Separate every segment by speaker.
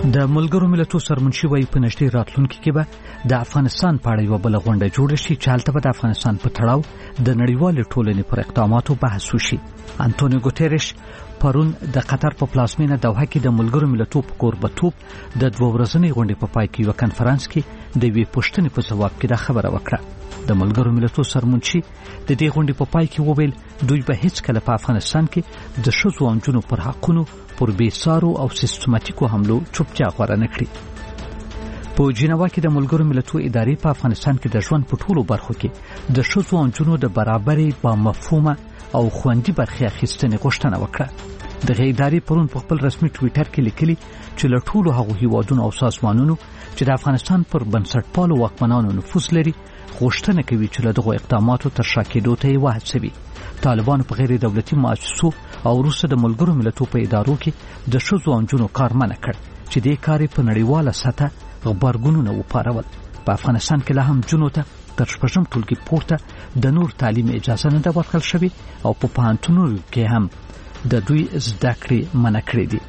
Speaker 1: د ملګرو ملتونو سرمنشي وایي په نږدې راتلونکي کې به د افغانستان په اړه یوه بله غونډه جوړه شي چې هلته به د افغانستان په تړاو د نړیوالې ټولنې پر اقداماتو بحث وشي. انټونیو ګوتریش پرون د قطر په پلازمینه دوحه کې د ملګرو ملتونو په کوربتوب د 2 ورځنۍ غونډې په پای کې یوه کنفرانس کې د یوې پوښتنې په ځواب کې دا خبره وکړه. د ملګرو ملتونو سرمنشي د دې غونډې په پای کې وویل دوی به هیڅ کله په افغانستان کې د ښځو او نجونو پر حقونو پر بېسارو او سیستماتیکو حملو چوپتیا غوره نه کړي. په جنیوا کې د ملګرو ملتونو ادارې په افغانستان کې د ژوند په ټولو برخو کې د ښځو او نجونو د برابرۍ با مفهومه او خوندي برخې اخیستنې غوښتنه وکړه. دغه ادارې پرون په خپل رسمي ټویټر کې لیکلي چې له ټولو هغو هیوادونو او سازمانونو چې د افغانستان پر بنسټپالو واکمنانو نفوذ لري غوښتنه کوي چې له دغو اقداماتو تر شا کېدو ته یې وهڅوي. طالبانو په غیر دولتي مؤسسو او وروسته د ملګرو ملتونو په ادارو کې د ښځو او نجونو کار منع کړ چې دې کار په نړیواله سطحه غبرګونونه وپارول. په افغانستان کې لا هم نجونو ته تر 6م ټولګي پورته د نور تعلیم اجازه نه ده ورکړل شوې او په پوهنتونونو کې هم د دوی زده کړې منع کړې دي.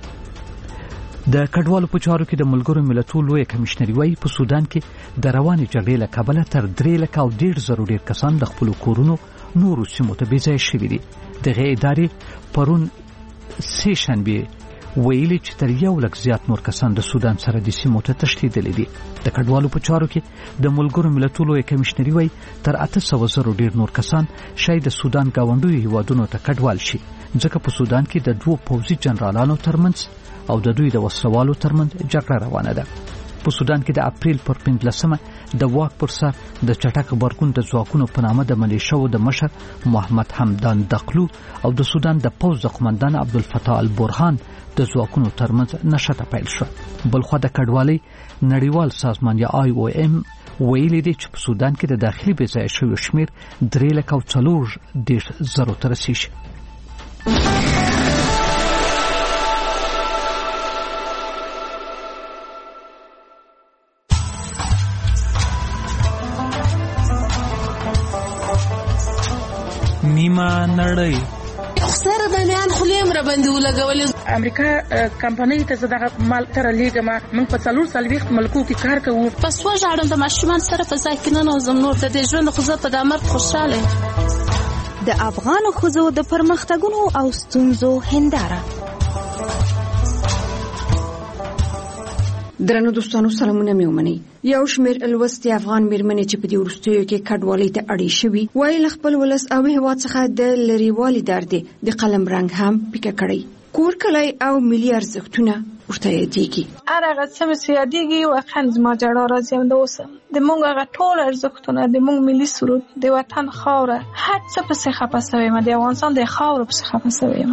Speaker 1: د کډوالو په چارو کې د ملګرو ملتونو لوی کمشنري وایي په سودان کې د روانې جګړې له کبله تر 3,100,000 ډېر کسان د خپلو کورونو نورو سیمو ته بېځایه شوي دي. دغه ادارې پرون سه شنبې ویلي چې تر 100,000 زیات نور کسان د سودان سره د سیمو ته تښتېدلي دي. د کډوالو په چارو کې د ملګرو ملتونو لوی کمشنري وایي تر 800,000 ډېر نور کسان شاید د سودان ګاونډیو هیوادونو ته کډوال شي ځکه په سودان کې د 2 پوځي جنرالانو ترمنځ او د دوی د وسلوالو ترمنځ جګړه روانه ده. په سودان کې د اپریل پر 15مه د واک پر سر د چټک غبرګون د ځواکونو په نامه د ملیشو د مشر محمد حمدان دقلو او د سودان د پوځ د قومندان عبدالفتاح البرهان د ځواکونو ترمنځ نښته پیل شوه. بلخوا د کډوالۍ نړیوال سازمان یا IOM ویلي دی چې په سودان کې د داخلي بېځایه شویو شمېر 3,40,000 ته رسیږي.
Speaker 2: نیمه نړۍ
Speaker 3: سره د نیان خلیم را باندې ولګولې.
Speaker 4: امریکا کمپنۍ ته زداغه مال تر لیګما موږ په 440 ملکو کې کار کوو.
Speaker 3: پس وژاړم د ماشومان سره په ځای کې نه نوزم نور د دې ژوند خو زه په دامر خوشاله.
Speaker 5: د افغان ښځو د پرمختګونو او ستونزو هنداره.
Speaker 6: درنو دوستانو سلامونه مې ومنئ. یو شمېر لوستې افغان مېرمنې چې په دې وروستیو کې کډوالۍ ته اړې شوي وایي له خپل ولس او هېواد څخه د لرېوالي درد د قلم رنګ هم پیکه کړی. کور کلی او ملي ارزښتونه ورته یادېږي.
Speaker 7: هر هغه څه مې یادېږي واقعا زما ژړا راځي همداوسه. د موږ هغه ټول ارزښتونه د موږ ملي سرود د وطن خاوره هر څه پسې خفه سوی یم. د افغانستان د خاورو پسې خفه سوی یم.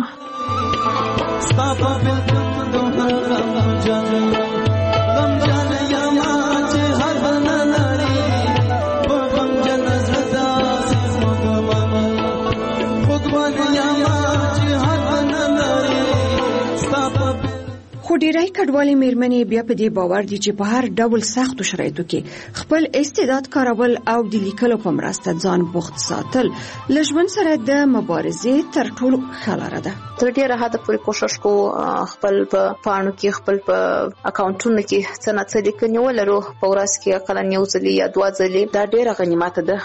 Speaker 6: خو ډیری کډوالې مېرمنې بیا په دې باور دي چې په هر ډول سختو شرایطو کې خپل استعداد کارول او د لیکلو په مرسته ځان بوخت ساتل له ژوند سره د مبارزې تر ټولو ښه لاره ده.
Speaker 8: تر ډیره حده پورې کوشش کوو خپل په پاڼو کې خپل په اکاونټونو کې څه نه څه لیکنې ولرو. په ورځ کې اقلا 1 ځلې یا 2 ځلې دا ډیره غنیمت ده.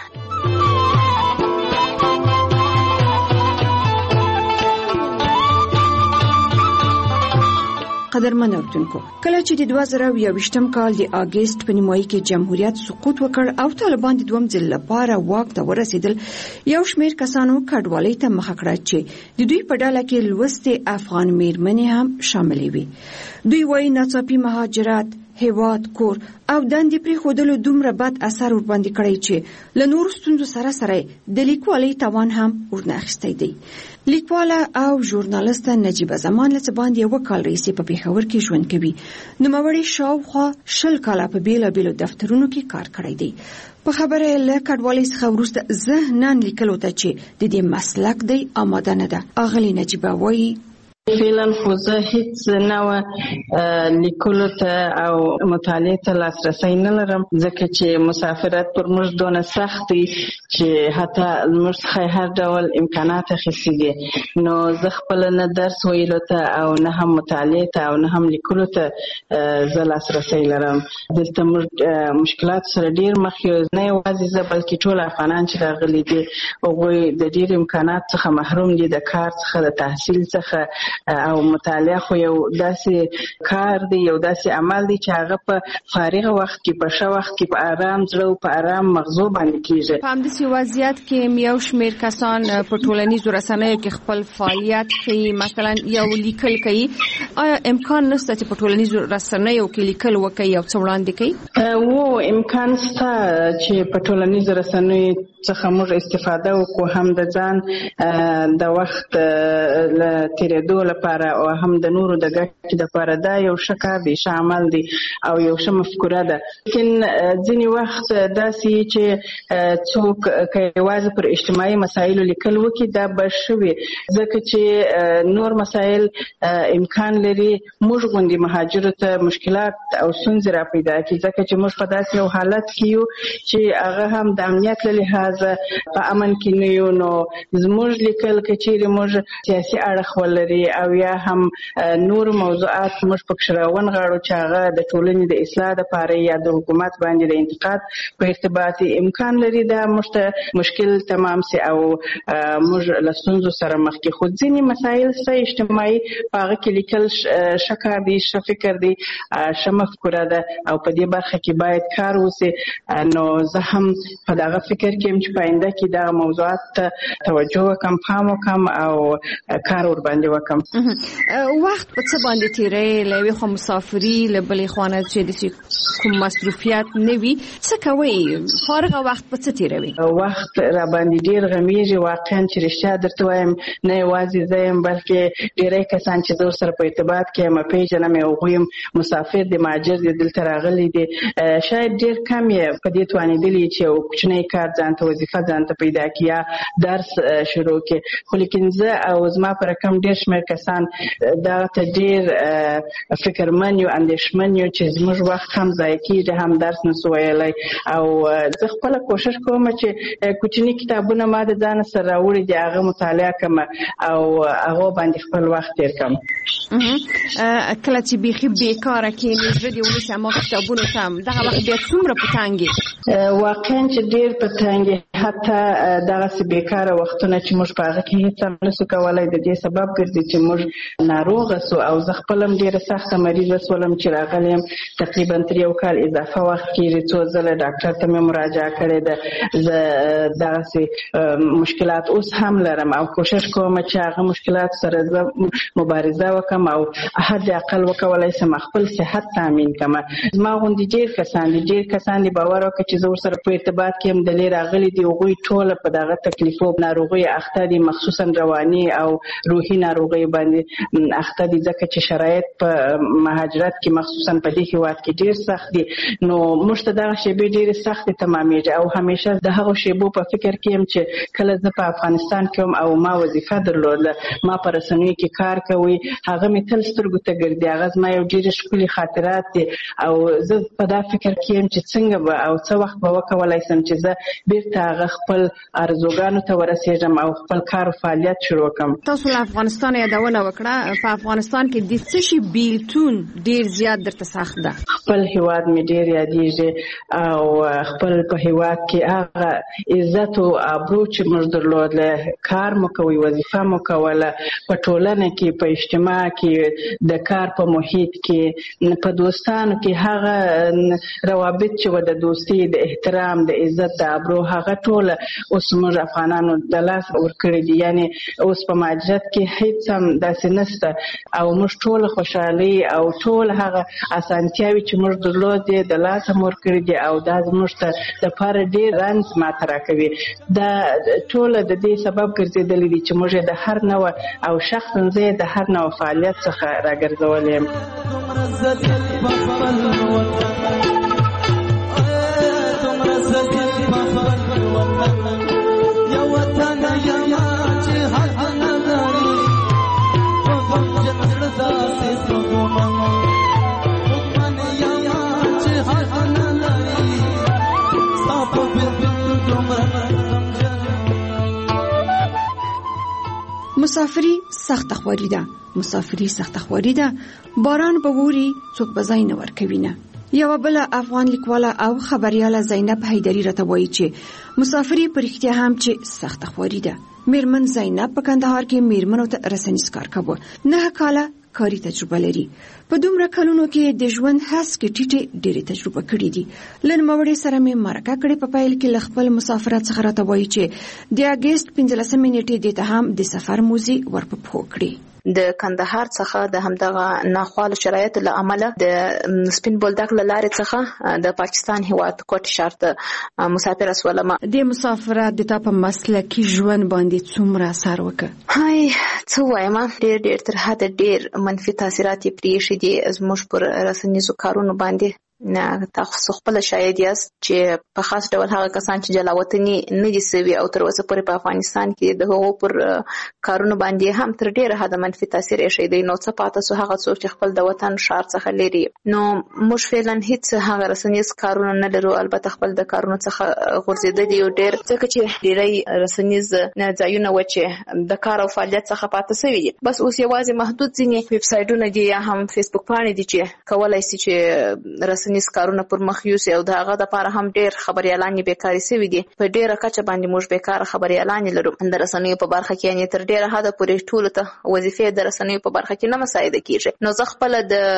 Speaker 6: قدرمن اوریدونکو، کله چې د 2021م کال د اگست په نیمایي کې جمهوریت سقوط وکړ او طالبان د 2م ځل لپاره واک ته ورسېدل، یو شمېر کسانو کډوالۍ ته مخه کړه چې د دوی په ډله کې لوستې افغان مېرمنې هم شاملې وي. دوی وایي ناڅاپي مهاجرت هیواد کور او دندې پرېښودلو دومره بد اثر ورباندې کړی چې له نورو ستونزو سره سره د لیکوالۍ توان هم ورنه اخیستی دی. لیکواله او ژورنالسته نجیبه زمان له څه باندې 1 کال راهیسې په پېښور کې ژوند کوي. نوموړې شاوخوا 20 کاله په بېلابېلو دفترونو کې کار کړی دی. په خبره له کډوالۍ څخه وروسته زه نن لیکلو ته چې د دې مسلک دی آماده نه ده. اغلې نجیبه وایي
Speaker 2: فعلا خو زه هیڅ نوع لیکلو ته او مطالعې ته لاسرسی نه لرم، ځکه چې مسافرت پر موږ دونه سخت دی چې حتی موږ څخه هر ډول امکانات اخیستي دي. نو زه خپله نه درس ویلو ته او نه هم مطالعې ته او نه هم لیکلو ته زه لاسرسی لرم. دلته موږ مشکلات سره ډېر مخ یو، نه یوازې زه بلکې ټول افغانان چې راغلي دي هغوی د ډېر امکانات څخه محروم دي، د کار څخه، د تحصیل څخه. او مطالعه خو یو داسې کار دی، یو داسې عمل دی چې هغه په فارغ وخت کې، په ښه وخت کې، په آرام زړه او په آرام مغزو باندې کېږي.
Speaker 6: په همداسې وضعیت کې یو شمېر کسان په ټولنیزو رسنیو کې خپل فعالیت کوي، مثلا یو لیکل کوي. آیا امکان نشته چې په ټولنیزو رسنیو کې لیکل وکړي او څه وړاندې کوي؟
Speaker 2: امکان شته چې په ټولنیزو رسنیو څخه موږ استفاده وکړو، هم د ځان د وخت له تېرېدو لپاره او هم د نورو د ګټې لپاره. دا یو ښه کار دی، ښه عمل دی او یو ښه مفکوره ده. لیکن ځینې وخت داسې چې څوک که یوازې پر اجتماعي مسایلو لیکل وکړي دا به ښه وي، ځکه چې نور مسایل امکان لري موږ غوندې مهاجرو ته مشکلات او ستونزې را پیدا کړي، ځکه چې موږ په داسې یو حالت کې یو چې هغه هم د امنیت له لحاظه په امن کې نه یو. نو زموږ لیکل که چیرې موږ سیاسي اړخ ولري او یا هم نور موضوعات موږ پکې راونغاړو چې هغه د ټولنې د اصلاح لپاره یا د حکومت باندې د انتقاد په ارتباط امکان لري، دا موږ ته مشکل تمام سي او موږ له ستونزو سره مخ کې. خو ځینې مسایل سه اجتماعي په هغه کې لیکل ښه کار دی، ښه فکر دی، ښه مفکوره ده او په دې برخه کې باید کار وسي. نو زه هم په دغه فکر کې یم چې په آینده کې دغه موضوعات ته توجه وکړم، پام وکړم او کار ورباندې وکړم.
Speaker 6: وخت په څه باندې تیرې؟ له یوې خوا مسافري، له بلې خوا نه چې کوم مصروفیات نه وي، څه کوئ؟ فارغه وخت په څه تیروئ؟
Speaker 2: وخت را باندې ډېر غمیږي واقعا چې رښتیا درته وایم. نه یوازې زه یم بلکې ډېری کسان چې زه ورسره په ارتباط کې یم، پېژنم، هغوی هم مسافر دي، مهاجر دي، دلته راغلي دي. شاید ډېر کم یې په دې توانېدلي چې یو کوچنی کار ځان ته، وظیفه ځان ته پیدا کړي یا درس شروع کړي. خو لیکن زه او زما په رقم ډېر شمېر کسان دغه ته ډېر فکرمن یو، اندېښمن یو چې زموږ وخت هم ضایع کېږي، هم درس نسو ویلی. او زه خپله کوشش کوم چې کوچني کتابونه ما د ځان سره راوړي دي هغه مطالعه کړم او هغو باندې خپل وخت تېر کړم.
Speaker 6: کله چې بیخي بېکاره کښېنې زړه دې ونیسي هماغه کتابونو ته، دغه وخت بیا څومره په تنګ یې؟
Speaker 2: واقعا چې ډېر په تنګ یې، حتی دغسې بېکاره وختونه چې موږ په هغه کې هېڅ هم نسو کولی د دې سبب ګرځي چې موږ ناروغه سو. او زه خپله هم ډېره سخته مریضه سولم چې راغلی یم، تقریبا تر یو کال اضافه وخت کېږي، څو ځله ډاکټر ته مې مراجعه کړې ده. زه دغسې مشکلات اوس هم لرم او کوشش کوم چې هغه مشکلات سره زه مبارزه وکړم او حد اقل وکولی شم خپل صحت تامین کړم. زما غوندې ډېر کسان دي باور وکړه چې زه ورسره په ارتباط کې یم، دلې راغلي دي، هغوی ټوله په دغه تکلیفو ناروغیو اخته دي، مخصوصا رواني او روحي ناروغیو باندې اخته دي، ځکه چې شرایط په مهاجرت کې مخصوصا په دې هېواد کې ډېر سخت دي. نو موږ ته دغه شیبې ډېرې سختې تمامېږي او همیشه د هغو شیبو په فکر کې یم چې کله زه په افغانستان کې وم او ما وظیفه درلوده، ما په رسنیو کې کار کوي، هغه مې تل سترګو ته ګرځي، هغه زما یو ډېرې ښکلي خاطرات دي. او زه په دا فکر کې یم چې څنګه به او څه وخت به وکولی شم چې زه بېرته هغه خپل ارزوګانو ته ورسېږم او خپل کار او فعالیت شروع کړم.
Speaker 6: تاسو له افغانستان یادونه وکړه، په افغانستان کې د څه شي بیلتون ډېر زیات درته سخت ده؟
Speaker 2: خپل هېواد مې ډېر یادېږي او خپل په هېواد کې هغه عزت او ابرو چې موږ درلودله، کار مو کوئ، وظیفه مو کوله، په ټولنه کې، په اجتماع کې، د کار په محیط کې، په دوستانو کې هغه روابط چې و د دوستي، د احترام، د عزت، د ابرو، هغه ټوله اوس موږ افغانانو د لاس ورکړي دي. یعنې اوس په مهاجرت کې هېڅ هم داسې نشته او موږ ټوله خوشحالي او ټول هغه اسانتیاوې چې موږ درلودې د لاس هم ورکړي دي او دا زموږ ته دپاره ډېر رنځ ماته راکوي. دا ټوله د دې سبب ګرځېدلي دي چې موږ یې د هر نوع او شخصا زه یې د هر نوع فعالیت څخه راګرځولی یم.
Speaker 6: مسافري سخت خواري ده، مسافري سخت خواري ده، باران به ووري څوک به ځای نه ورکوي نه. یوه بله افغان لیکواله او خبریاله زینب حیدري راته وایي چې مسافري په رښتیا هم چې سخت خواري ده. میرمن زینب په کندهار کې میرمنو ته رسنیز کار کوي، 9 کاله کاري تجربه لري. په دومره کلونو کې د ژوند هڅې ټیټې ډېرې تجربه کړې دي. لن موري سره مې مرکه کړې په پیل کې خپل مسافرت څخه راته وایي چې د اگست 15 نیټې د ته هم د سفر موزي ورپو کړې.
Speaker 8: د کندهار څخه د همدغه ناخوالو شرایطو له امله د سپین بولدک له لارې څخه د پاکستان هیواد کوټ ښار ته مسافر شولم.
Speaker 6: د مسافرت د تا په مسلکي ژوند باندې څومره اثر وکړ؟
Speaker 8: هاي څه وایم، ډېر تر حده ډېر منفي تاثیرات یې پرېښي دي زموږ پر رسنیزو کارونو باندې. نه تاسو خپل شاید یاست چې په خاص ډول هغه کسان چې جلاوطني نه دي سوي او تر اوسه پورې په افغانستان کې د هغو پر کارونو باندې هم تر ډېره حده منفي تاثیر یې شي. نو څه پاته سو هغه څوک چې خپل د وطن ښار څخه لري. نو موږ فعلا هیڅ هغه رسنیز کارونه نه لرو، البته خپل د کارونو څخه غورځېدلي یو ډېر، ځکه چې ډېری رسنیز ځایونه و چې د کار او فعالیت څخه پاته سوي دي. بس اوس یوازې محدود ځینې ویب سایټونه دي یا هم فیسبوک پاڼې دي چې کولای شي چې رسنیز کارونه پر مخ یوسي، او دغه د لپاره هم ډېر خبريالان بیکاري سوي دي. په ډېره کچه باندې موږ بیکاره خبريالان لرو. د رسنیو په برخه کې یعنی تر ډېره حده پورې ټول ته وظیفې د رسنیو په برخه کې نه مساعده کیږي. نو زه خپل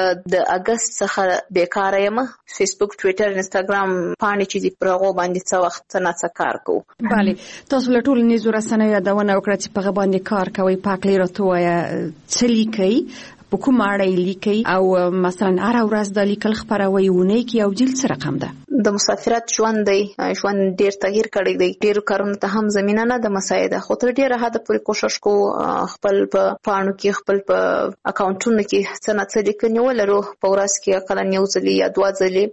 Speaker 8: د اگست څخه بیکاره یم. فیسبوک، ټویټر، انستګرام پاڼې چې دي پر هغه باندې څه وخت نه کار کوو.
Speaker 6: بله، تاسو له ټولنیزو رسنیو یادونه وکړه چې په هغه باندې کار کوئ. پاکلي راته وایه څه لیکئ، په کوم اړه لیکي، او مثلا هر ورځ د لیکل خبروي ونه کې یو جلد څه رقم ده؟
Speaker 8: د مسافرت ژوند دی، ژوند ډیر تغییر کړی دی. ډیرو کارونو ته هم زمينه نه د مساعده، خو تر ډیره حد پورې کوشش کو خپل په پاڼو کې، خپل په اکاونټونو کې څه نه څه لیکنې ولرو. په ورځ کې اقل یو ځلې یا 2 ځلې،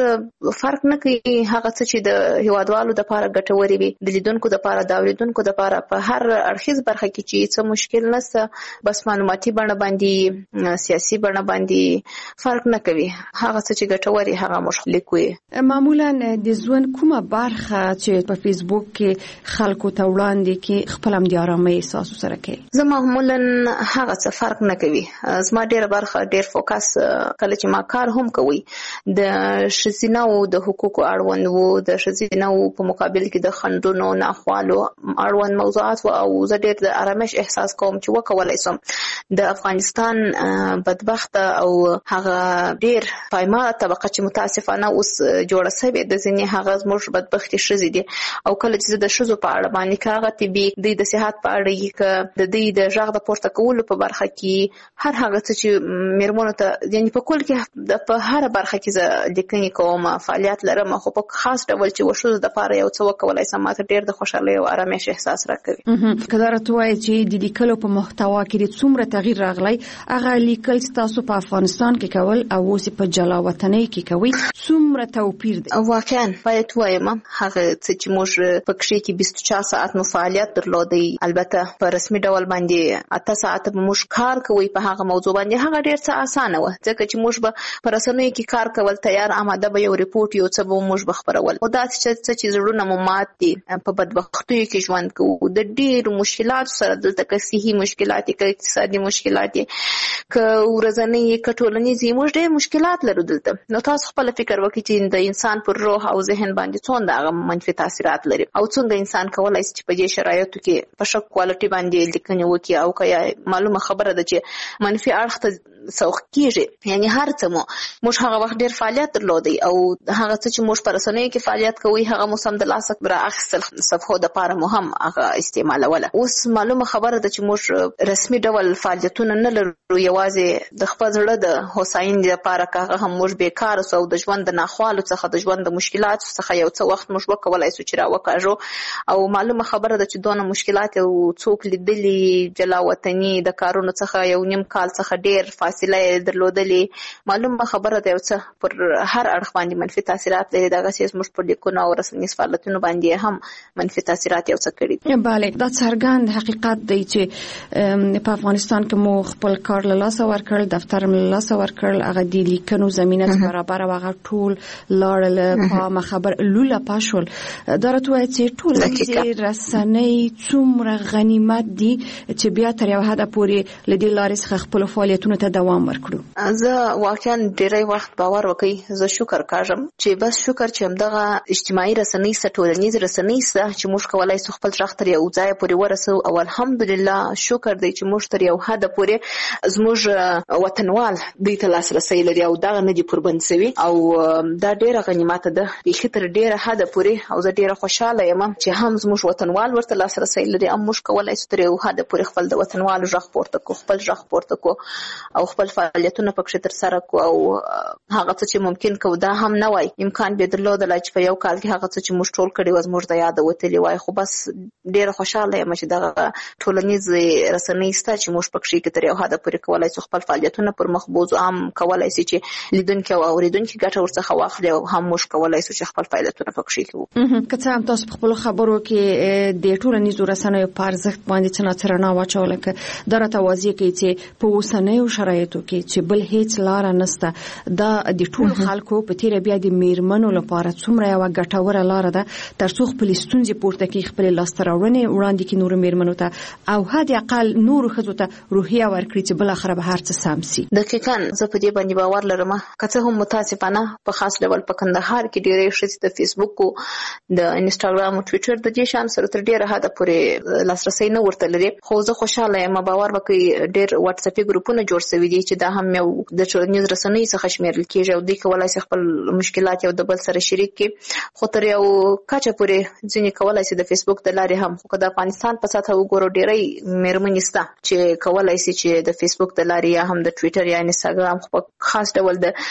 Speaker 8: بس فرق نه کوي. هغه څه چې د هیوادوالو د لپاره ګټوري وي، د لیدونکو د لپاره، د اوریدونکو د لپاره، په هر اړخیز برخه کې چې څه مشکل نشته، بس معلوماتي بڼه باندې، سیاسي بڼه باندې فرق نه کوي. هغه څه چې ګټوري هغه موږ لیکو.
Speaker 6: معمولا د ژوند کومه برخه چې په فیسبوک کې خلکو ته وړاندې کې خپل هم د آرامۍ احساس سره کوي؟ زه
Speaker 8: معمولا هغه څه فرق نه کوي. زما ډیره برخه، ډیر فوکس کله چې ما کار هم کوي د ښځینه د حقوقو اړوند وو، د ښځینه په مقابل کې د خنډونو، ناخوالو اړوند موضوعات وو، او زه ډیر د آرامش احساس کوم چې وکولای شم د افغانستان بدبخت او هغه ډیر پایمال طبقه چې متاسفانه اوس جوړه سوي د ځینې هغه زموږ بدبختي ښځې دي. او کله چې د ښځو په اړه باندې کاغه طبي د صحت په اړه کې د دې د ژغ د پورته کولو په برخه کې هر هغه څه چې میرمنو ته، یعنی په کول کې په هر برخه کې زه لیکنې کوم، فعالیت لرم، خو په خاص ډول چې وشو د لپاره یو څه وکولای شم، ماته ډیر د خوشحالۍ او آرامش احساس راکوي.
Speaker 6: کله راته وایي چې د لیکلو په محتوا کې څومره تغییر راغلی، هغه لیکل تاسو په افغانستان کې کول او اوس په جلاوطنۍ کې کوي، څومره توپیر دی؟
Speaker 8: واقعا باید وایم هغه څه چې موږ په کښې کې 24 ساعت مو فعالیت درلودی، البته په رسمي ډول باندې 8 ساعت موږ کار کوي په هغه موضوع باندې. هغه ډیر څه اسانه و، ځکه چې موږ به په رسنیو کې کار کول، تیار آماده به یو ریپورت یو څه به موږ بخبرول، او دا چې زړونه مو مات دي. په بدبختیو کې ژوند کوو، د ډیرو مشکلاتو سره، دلته که صحي مشکلات، که اقتصادي مشکلات، که ورځنی، که ټولنیزي، موږ ډیر مشکلات لرو دلته. نو تاسو خپل فکر وکړئ چې د انسان پر روح او ذهن باندې څومره هغه منفي تاثیرات لري، او څنګه انسان کولای شي چې په دې شرایطو کې په ښه کوالټي باندې لیکنې وکړي، او که معلومه خبره ده چې منفي اړخ ته سوق کیږي. یعنی هر څه موږ هغه وخت ډیر فعالیت درلودی، او هغه څه چې موږ په رسنیو کې فعالیت کوي هغه مو سم د لاسه برا اخیستل، صفحو د لپاره مو هم هغه استعمالوله. اوس معلومه خبره ده چې موږ رسمي ډول فعالیتونه نه لرو، یوازې د خپل زړه د هوساینې لپاره که هم موږ بیکاره سو، د ژوند د ناخوالو څخه، د ژوند د مشکلاتو څخه یو څه وخت موږ وکولای شو چې راوکاږو. او معلومه خبره ده چې دونه مشکلات یو څوک لیدلي جلاوطني د کارونو څخه 1.5 کال څخه ډیر فاصله درلودلې معلومه خبره ده چې پر هر اړخ باندې منفي تاثیرات لري دغه سیس مش پر لیکونو او رسنیز فعالیتونو باندې هم منفي تاثیرات یو څه کړي.
Speaker 6: بله دا څرګند حقیقت دی چې په افغانستان کې مو خپل کار له لاسه ورکړل، دفتر له لاسه ورکړل، هغه د لیکنو زمینه برابر هغه ټول لاړل په خبر لوله پاشول. دا راته چې ټول رسنۍ څومره غنیمت دي چې بیا تر یو حد پورې لدی لارې څخه خپل فعالیتونو ته دوام ورکړو.
Speaker 8: زه واقعا ډېری وخت باور وکړي، زه شکر کوم چې بس شکر چې همدغه اجتماعي رسنۍ ټولنیز رسنۍ چې موږ کولای شو خپل ځخ تر یو ځای پورې ورسو او الحمدلله شکر دی چې موږ تر یو حد پورې زموږ وطنوال دوی ته لاسرسي لري او دا نه دي پربند شوی او دا ډېره غنیمت ده چې تر ډېره حد پورې او زه ډېره خوشاله یم چې هم زموږ وطنوال ورته لاسرسي لري او موږ کولای شو تر یو حد پورې خپل د وطنوالو ځخ پورته کو، خپل ځخ پورته کو او خپل فعالیتونه پکې تر سره کو او هغه څه چې ممکن کو دا هم نه وای امکان به درلودل چې په یو کال کې هغه څه چې موږ ټول کړي و زموږ د یاد وتلی وای. خو بس ډېره خوشاله یم چې دا ټولنیز رسنۍ ستا چې موږ پکې کې تر یو حد پورې کولای شو خپل فعالیتونه پر مخ بوزو، هم کولای شي چې لیدونکو او اوریدونکو ګټه ورڅخه واخلي او هم موږ کولای شو چې خپل فعالیتونه پکې کوو.
Speaker 6: که هم تاسو په خپل خبرو کې د ټولنیزو رسنیو په ارزښت باندې څه نه واچول کې دا راته واضح کوي چې په اوسنیو شرایطو کې چې بل هیڅ لار نشته دا د ټول خلکو په تیر بیا د میرمنو لپاره څومره یو ګټوره لار ده ترڅو خپل ستونزې پورته کې خپل لاستراوړنې وړاندې کې نور میرمنو ته او حد اقل نور ښځو ته روحیه ورکړي چې بل اخر به هر څه سم شي.
Speaker 8: دقیقاً زه په دې باندې باور لرم که څه هم متاسفانه په خاص ډول په کندهار کې ډېرې ښځې د فیسبوک د انسټاګرام او ټویټر د دې شان سره تر ډېره حد پورې لاسرسي نه ورته لري. خو زه خوشاله یم باور وکړئ ډېر واتس اپ ګروپونه جوړ شوي دي چې دا هم یو د ټولنیز رسنۍ څخه شمیرل کېږي او دوی کولای شي خپل مشکلات یو د بل سره شریک کړي. خو تر یو کچه پورې ځینې کولای شي د فیسبوک د لارې هم خو د افغانستان په سطح وګورو ډېرې میرمنې شته چې کولای شي چې د فیسبوک د لارې یا هم د ټویټر یا انسټاګرام په خاص ډول د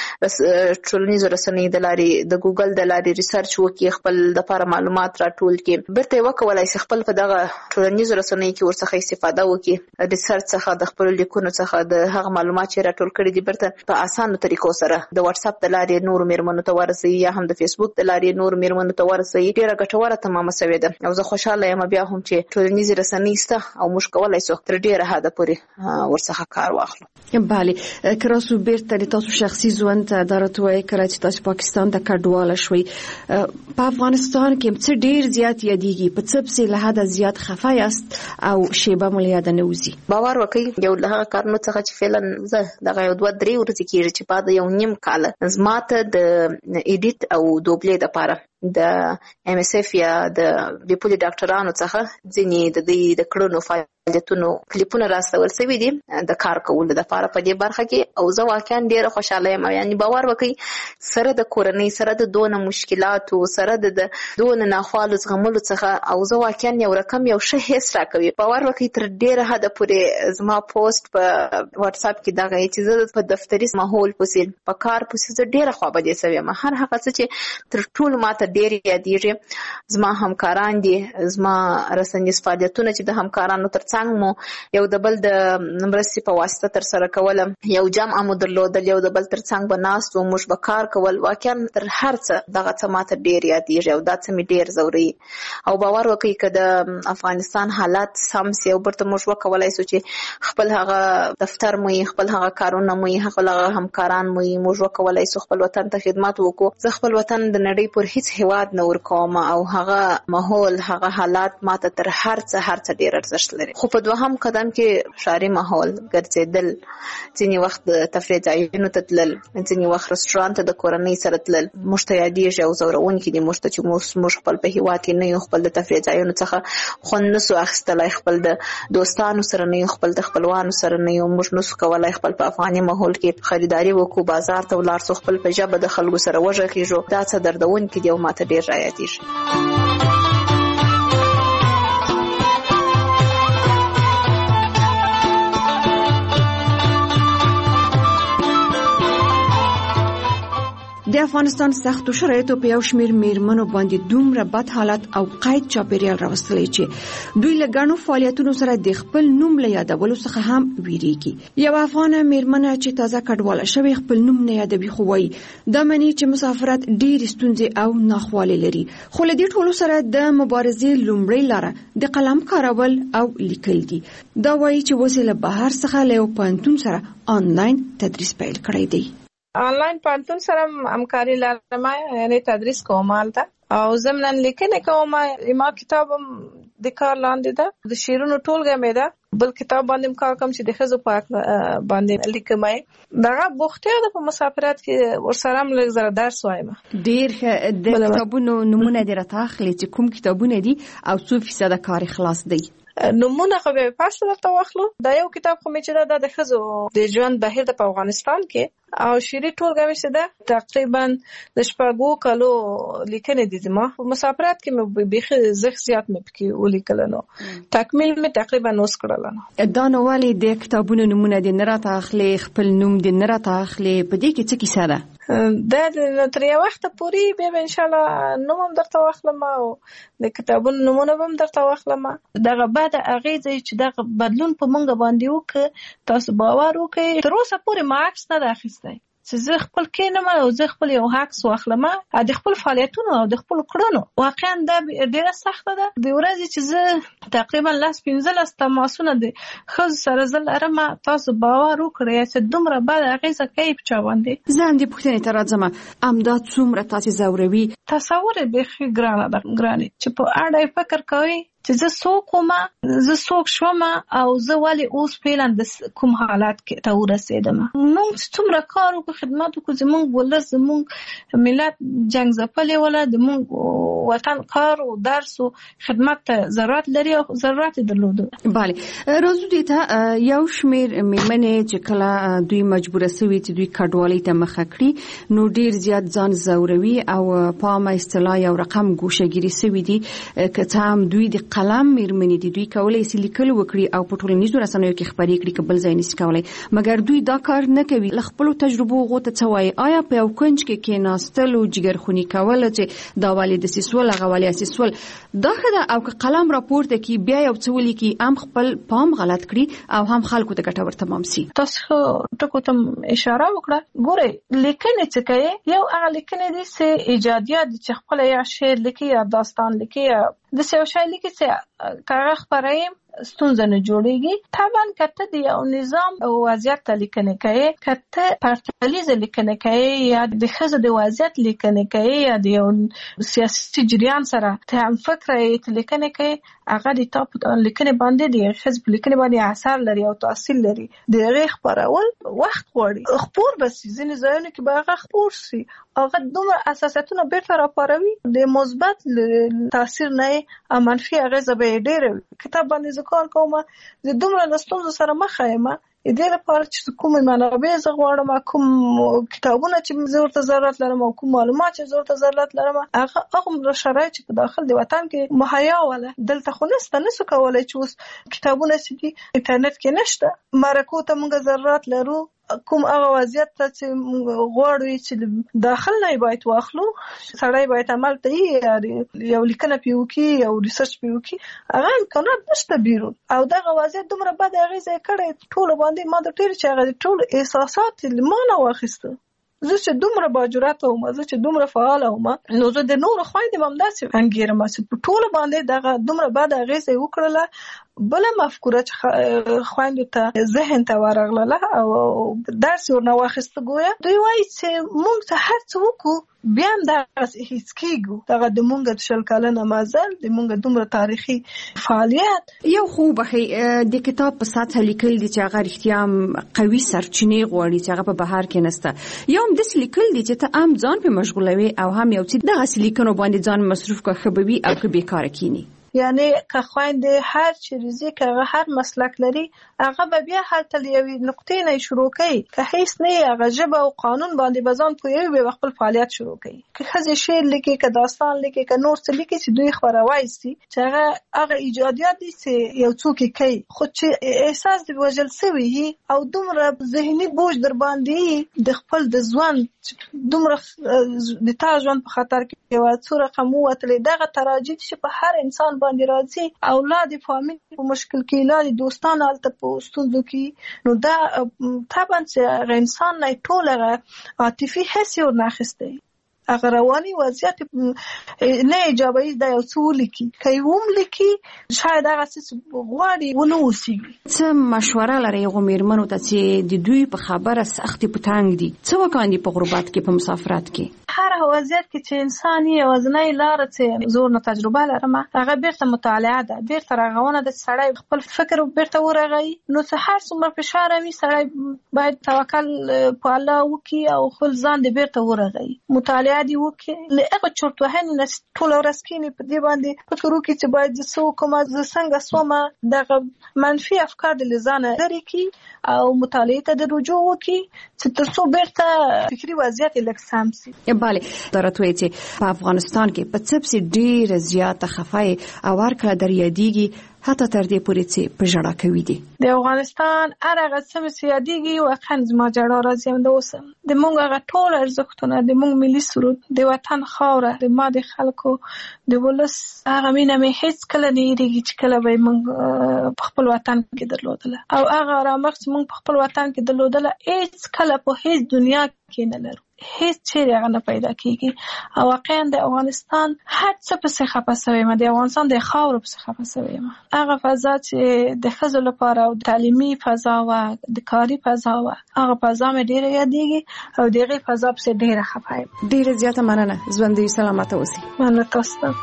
Speaker 8: ټولنیز رسنۍ د لارې د ګوګل د لارې ریسرچ وکړي، خپل د لپاره معلومات راټول کړي، برته وکولای شي خپل په دغه ټولنیز رسنۍ کې ورڅخه استفاده وکړي، ریسرچ څخه د خپل لیکونو څخه د هغه معلومات چې راټول کړي دي برته په اسانه طریقو سره د واتس اپ د لارې نور میرمنو ته ورسوي یا هم د فیسبوک د لارې نور میرمنو ته ورسوي. ډیره ګټوره تمامه شوې ده او زه خوشاله یم بیا هم چې ټولنیز رسنۍ سته او موږ کولای شو تر ډیره حد پورې ورڅخه کار واخلو.
Speaker 6: بله کراسو بیرته د تاسو شخصي ژوند ته درتوي کړئ چې تاسو پاکستان ته کډواله شوي. په افغانستان کې څه ډیر زیات یادېږي، په څه پسې له حده زیات خفه یاست او شیبه مو له یاد نه وځي؟
Speaker 8: باور وکړئ یو له هغه کارونو څخه چې فعلا زه دغه یو 2-3 ورځې کېږي چې بعد یو نیم کال زما ته د ایډیټ او دوبلې لپاره د ام اس اف یا د بیپولي ډاکټرانو څخه ځینې د دې د کړنو فعالیتونو کلیپونه راستول شوي دي د کار کولو لپاره په دې برخه کې او زه واقعا ډېره خوشاله یم. یعنی باور وکړئ سره د کورنۍ سره د دونه مشکلاتو سره د دونه ناخوالو زغملو څخه او زه واقعا یو رقم یو ښه حس راکوي. باور وکړئ تر ډېره حده پورې زما پوسټ په واتس اپ کې دغه چې زه په دفتري ماحول پسې په کار پسې زه ډېره خوابدې شوې یم. هر هغه څه چې تر ټولو ماته ډېر یادېږي زما همکاران دي، زما رسنیز فعالیتونه چې د همکارانو ترڅنګ مو یو د بل د مرستې په واسطه تر سره کولم، یو جمع مو درلودل، یو د بل ترڅنګ به ناست وو، موږ به کار کول. واقعا تر هر څه دغه څه ماته ډېر یادېږي او دا څه مې ډېر ځوروي او باور وکړئ که د افغانستان حالات سم سي او برته موږ وکولای شو چې خپل هغه دفتر مو خپل هغه کارونه مو خپل هغه همکاران مو موږ وکولای شو خپل وطن ته خدمت وکړو. زه خپل وطن د نړۍ پر هیڅ هیواد نه ورکوم او هغه ماحول هغه حالات ماته تر هر څه ډېر ارزښت لري. خو په دوهم قدم کې ښاري ماحول ګرځېدل، ځینې وخت د تفریح ځایونو ته تلل، ځینې وخت رسټورانټ ته د کورنۍ سره تلل موږ ته یادېږي او ځورونکي دي موږ ته چې موږ خپل په هیواد کې نه یو، خپل د تفریح ځایونو څخه خوند نسو اخیستلی، خپل د دوستانو سره نه یو، خپل د خپلوانو سره نه یو، موږ نسو کولی خپل په افغاني ماحول کې خریداري وکړو، بازار ته ولاړ سو، خپل په ژبه د خلکو سره وغږېږو. دا څه دردونکي دي او ماته ډېر رایادېږي.
Speaker 6: د افغانستان سختو شرایطو په یو شمېر میرمنو باندې دومره بد حالت او قید چاپیریال راوستلی چې دوی له ګڼو فعالیتونو سره د خپل نوم له یادولو څخه هم ویریږي. یو افغانه میرمنه چې تازه کډواله شوې خپل نوم نه یادوي، خو وایي دا معنی چې مسافرت ډېرې ستونزې او ناخوالې لري. خو له دې ټولو سره د مبارزې لومړۍ لاره د قلم کارول او لیکل دي. دا وایي چې اوس له بهر څخه له یو پوهنتون سره آنلاین تدریس پیل کړی دی.
Speaker 7: آنلاین پوهنتون سره همکاري لرم، یعنی تدریس کوم هلته او ضمناً لیکنه کوم. ما کتاب د کار لاندې ده، د شعرونو ټولګه مې ده. بل کتاب باندې کار کوم چې د ښځو په حق باندې لیکم. دغه بوختیا ده په مسافرت کې ورسره هم لږ زره درس وایم.
Speaker 6: ډېر د کتابونو نمونه دې راته اخلي چې کوم کتابونه دي او څو فیصده کار خلاص دی؟
Speaker 7: نمونه خو به پاسه درته واخلو. دا یو کتاب خو مې چې دا د ښځو د ژوند بهیر د په افغانستان کې او شعري ټولګه مې چې ده تقریبا د 6 کالو لیکنې دي. زما مسافرت کې مې بیخي زیات مې پکې ولیکل، نو تکمیل مې تقریبا اوس کړل.
Speaker 6: دا نو ولې د کتابونو نمونه دې نه راته اخلي، خپل نوم دې نه راته اخلي؟ په دې کې څه کیسه ده؟
Speaker 7: دا تر یو وخت پورې به ان شاء الله نوم هم درته واخلم او د کتابونو نمونه هم درته واخلم. دغه بعد اغیزه چې دغه بدلون په مونږ باندې وکړي، تاسو باور وکړئ تر اوسه پورې ما عکس نه اخیستی چې زه خپل کینم او زه خپل یو عکس واخلم د خپل فعالیتونو او د خپل کړنو. واقعا دا ډیره سخته ده. د ورځې چې زه تقریبا 15 تماسونه د ښځو سره زه لرم، تاسو باور وکړئ چې دومره بد اغیزه کوي په چا باندې.
Speaker 6: زه هم دې پوښتنې ته راځم، همدا څومره تاسې ځوروي؟
Speaker 7: تصور یې بیخي ګرانه ده، ګرانې چې په اړه فکر کوي چې زه څوک وم، زه څوک شوم او زه ولې اوس فعلا د کوم حالات کې ته ورسېدم. موږ څومره کار وکړو، خدمت وکړو، زموږ ولس، زموږ ملت جنګ ځپلې وله، زموږ وطن کار او درس او خدمت ته ضرورت لري او ضرورت درلوده.
Speaker 6: بله، راځو دې ته یو شمېر میرمنې چې کله دوی مجبوره سوي چې دوی کډوالۍ ته مخه کړي، نو ډېر زیات ځان ځوروي او په عامه اصطلاح یو رقم ګوشهګیري سوي دي. که څه هم دوی د قلم میرمنې دي، دوی کولای شي لیکل وکړي او په ټولنیزو رسنیو کې خبرې کړي، که بل ځای نشي کولای، مګر دوی دا کار نه کوي. له خپلو تجربو هغو ته څه وایي؟ آیا په یو کنج کې کېناستل او جګرخوني کول چې دا ولې داسې سول هغه ولې هسې سول دا ښه ده؟ او که قلم راپورته کړي بیا یو څه ولیکي، هم خپل پام غلط کړي او هم خلکو ته ګټور تمام سي.
Speaker 7: تاسو ټکو ته اشاره وکړه. ګورئ لیکنې چې کوي، یو هغه لیکنې دي چې ایجادیات دي چې خپل یا شعر لیکي یا داستان لیکي یا د یو شی لیکي چې کاغذ خپروي ستونزه نه جوړیږي. طبعا کته د یو نظام او وضعیت لیکنه کوي، کته پرتلیز لیکنه کوي یا د ښځو د وضعیت لیکنه کوي یا د یو سیاسي جریان سره ته هم فکر یې لیکنه کوي، هغه د تاپ لیکنه باندې د ښځو په لیکنه باندې اثر لري او تاثیر لري. د هغه خبرول وخت غواړي، خبر بس ځینې ځایونه کې به هغه خبر سي، هغه دومره اساساتونه بیرته راپاروي، د مثبت تاثیر نه او منفي اغیزه به ډېره. کتاب باندې کار کوم، زه دومره له ستونزو سره مخ یم، دې لپاره چې کوم منابع زه غواړم، کوم کتابونه چې زه ورته ضرورت لرم او کوم معلومات چې زه ورته ضرورت لرم، هغه شرایط چې په داخل د وطن کې مهیا وله. دلته خو نسو کولای چې اوس کتابونه چې دي انټرنیټ کې نشته، مرکو ته موږ ضرورت لرو، کوم هغه وضعیت ته چې غواړو چې داخل نه باید واخلو، سړی باید عمل ته یو لیکنه پیو کی یو ریسرچ پیو کی، هغه امکانات نشته بیرون. او دغه وضعیت دومره بد اغیزه کړی ټول باندې، ما د ټیر چې هغه ټول احساسات ما نه واخیسته. زه چې دومره باجرات وم، زه چې دومره فعال وم، نو زه د نورو خویندې هم داسې انګیرم چې په ټول باندې دغه دومره بد اغیزه وکړله. بله مفکوره چې خویندو ته ذهن ته ورغله او درس ورنه واخیسته، گویا دوی وایي چې موږ ته هر څه وکړو بیا هم دغسې هېڅ کېږو. دغه د موږ د 20 کلنه مزل، د موږ دومره تاریخي فعالیت.
Speaker 6: یو خو بخې د کتاب په سطحه لیکل دي چې هغه رښتیا هم قوي سرچینې غواړي چې هغه په بهر کې نسته، یا هم داسې لیکل دي چې ته هم ځان پې مشغولوي او هم یو څه دغسې لیکنو باندې ځان مصروف کړه، ښه به وي او که بېکاره کښېني؟
Speaker 7: یعنی که خويندې هر چیرې که هر مسلک لري هغه به بیا هلته یوې نقطې نه شروع کوي که هیڅ نه هغه ژبه او قانون باندې بزان پوهوي به خپل فعالیت شروع کوي که ښځې شعر لیکي که داستان لیکي که نور څه لیکي چې دوی خپروای سي چې هغه ایجادیات دي چې یو څوک کوي خو چې احساس دی وجل سوي او دومره ذهني بوج در باندې د خپل د ځوان دومره د تا ژوند په خطر کې یو څو رقم وتلې دغه تراجید چې په هر انسان باندې راځي اولاد فامیل په مشکل کې اولاد دوستان الته په ستونزو کې نو دا طبعا چې انسان نه ټول عاطفي حس ور ناخسته هغه رواني وضعیت نه ایجابي د یو څو لیکي کوم لیکي شاید هغه څه غواړي ونه وسی
Speaker 6: څه مشوره لري غومیرمنو ته چې د دوی په خبره سختي پټانګ دي څه وکاندي په غربت کې په مسافرت کې
Speaker 7: هر وضعیت کې چې انسان یې وزنۍ لار چې زور نه تجربه لرم هغه بیرته مطالعه ده بیرته راغونه د سړی خپل فکر بیرته ورغی نو څه هر څومره فشار وي سړی باید توکل په الله وکي او خپل ځان دې بیرته ورغی مطالعه دی وکي لهغه چورتوهن نه ټول ورځ کې په دې باندې فکر وکي چې باید څه کوم ز څنګه سومه دغه منفي افکار د لزانه لري کی او مطالعه ته د رجوع وکي چې تر څو بیرته فکری وضعیت لکسام سي
Speaker 6: بله درته چې په افغانستان کې په څپسي ډیر زیاته خفای او ورکړه دریادیږي حتی تر دې پورې چې په جړه کوي دي
Speaker 7: د افغانستان هغه څه سیادیږي واقعا زما جړه راځي د اوسم د مونږ هغه ټول ارزښتونه د مونږ ملي سرود د وطن خاوره د ما د خلکو د ولس هغه مینه مې هیڅ کله نه یریږي چې کله به مونږ په خپل وطن کې درلودله او هغه رامخ چې مونږ په خپل وطن کې درلودله هیڅ کله په هیڅ دنیا کې نه لرو هیڅ چیرې هغه نه پیدا کیږي او واقعا د افغانستان هر څه په څه خپسوي ما د افغانستان د خاور په څه خپسوي ما هغه فضا چې د ښځو لپاره او تعلیمي فضا او د کاري فضا او هغه فضا مې ډیره یادېږي او دغه فضا په ډیره خپای
Speaker 6: ډیره زیاته مننه ژوندۍ سلامت اوسئ
Speaker 7: مننه تاسو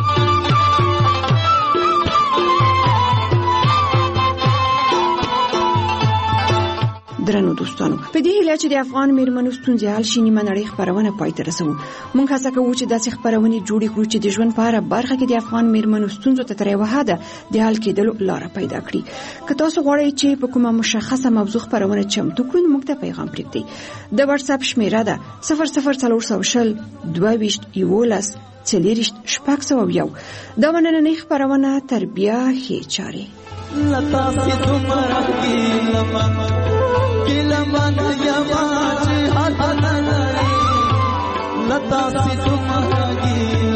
Speaker 6: درنو دوستانو په دې هیله چې د افغان میرمنو ستونزې حل شي نیمه نړۍ خبرونه پای ته رسوو موږ هڅه کوو چې داسې خبرونه جوړې کړو چې د ژوند په اړه برخه کې د افغان میرمنو ستونزو ته تر یوه حده د حل کېدلو لاره پیدا کړي که تاسو غواړئ چې په کومه مشخصه موضوع خبرونه چمتو کړو موږ ته پیغام پرېږدئ د واتس اپ شمیره ده 00420 22 11 40 شپږ دا نننۍ خبرونه تربیه ښې چارې
Speaker 9: لتا سي تمرا کی لمن یما چې حد نه لري لتا سي تمرا کی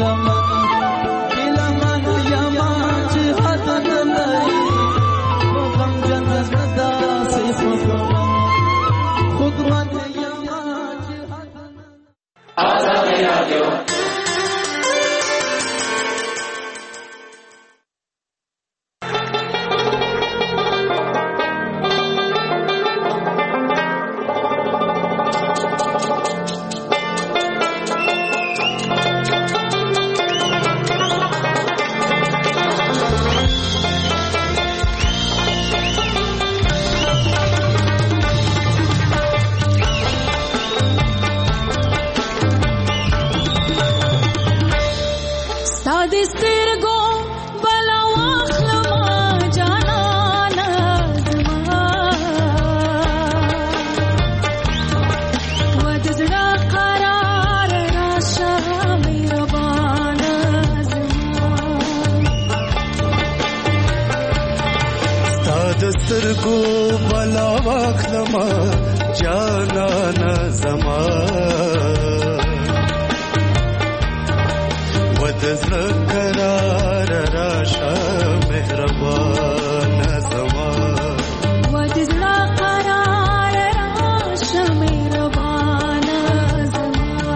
Speaker 9: لمن یما چې حد نه لري غم جنت دا سي خود من یما چې حد نه آزاد رادیو
Speaker 10: سترګو بلا واخلما جانانا زما ودزړه قرار راشه مهربان زما
Speaker 11: ودزړه قرار راشه مهربان زما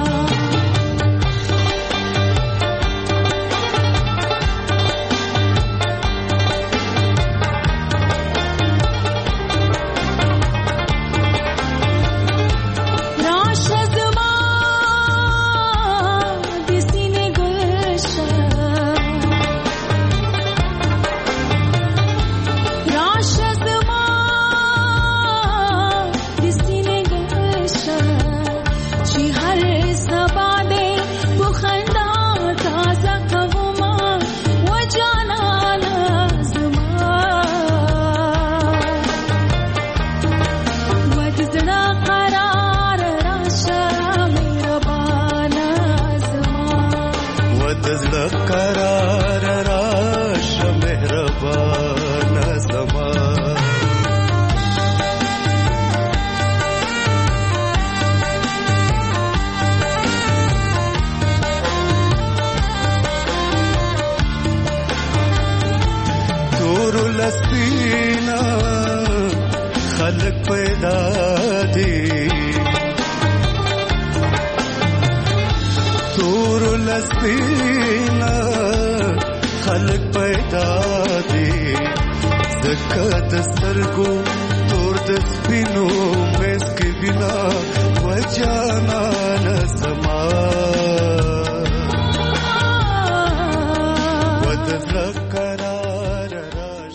Speaker 10: تور لسپینا خلق پیدا دي تور لسپینا خلق پیدا دي زکات سترګو تور د سپینو مسکی بنا وجانا نسما ودزلک